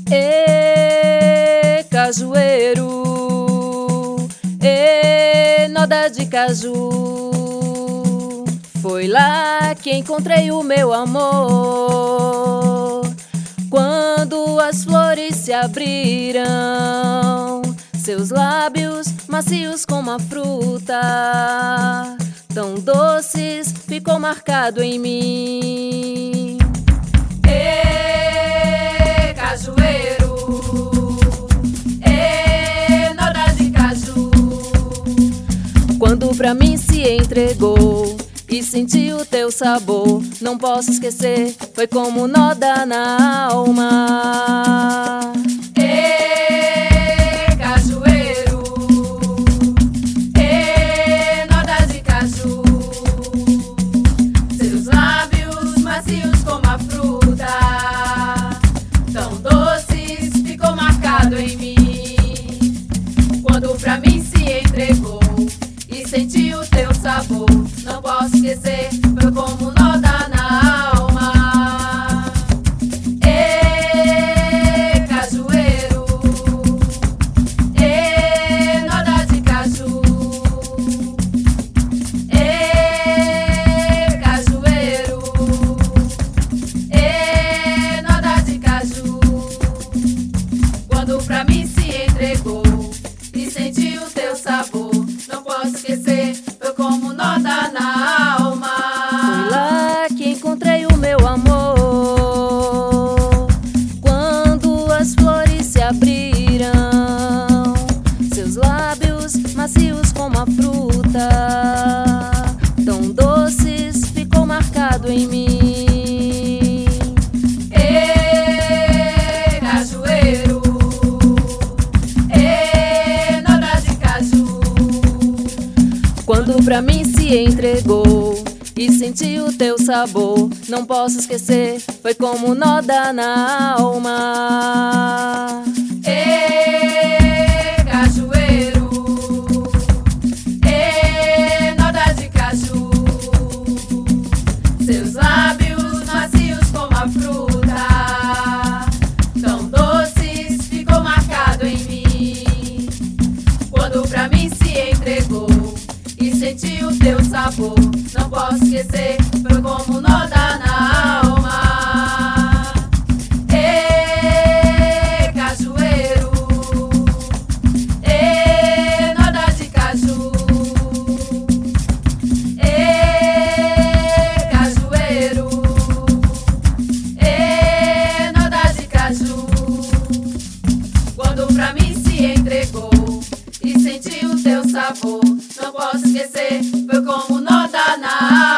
Ê, cajueiro, ê, noda de caju. Foi lá que encontrei o meu amor, quando as flores se abriram, seus lábios macios como a fruta, tão doces, ficou marcado em mim. Ê, cajueiro, ê, noda de caju. Quando pra mim se entregou e senti o teu sabor, não posso esquecer, foi como noda na alma. Ê, cajueiro, ê, noda de caju. Seus lábios macios como a fruta, tão doces, ficou marcado em mim. Quando pra mim se entregou e senti o teu sabor, não posso esquecer, foi como noda na alma. Ê, cajueiro, ê, noda de caju. Ê, cajueiro, ê, noda de caju. Quando pra mim se entregou e senti o teu sabor, não posso esquecer, foi como noda na alma. Foi lá que encontrei o meu amor, quando as flores se abriram, seus lábios macios como a fruta, tão doces, ficou marcado em mim. Ê, cajueiro, ê, noda de caju. Quando pra mim se entregou e senti o teu sabor, não posso esquecer, foi como noda na alma. Ê, cajueiro, ê, noda de caju. Seus lábios macios como a fruta, tão doces, ficou marcado em mim. Quando pra mim se entregou e senti o teu sabor, não posso esquecer, foi como noda na alma. Ê, cajueiro, ê, noda de caju. Ê, cajueiro, ê, noda de caju. Quando pra mim se entregou e senti o teu sabor, não posso esquecer, foi como noda na alma.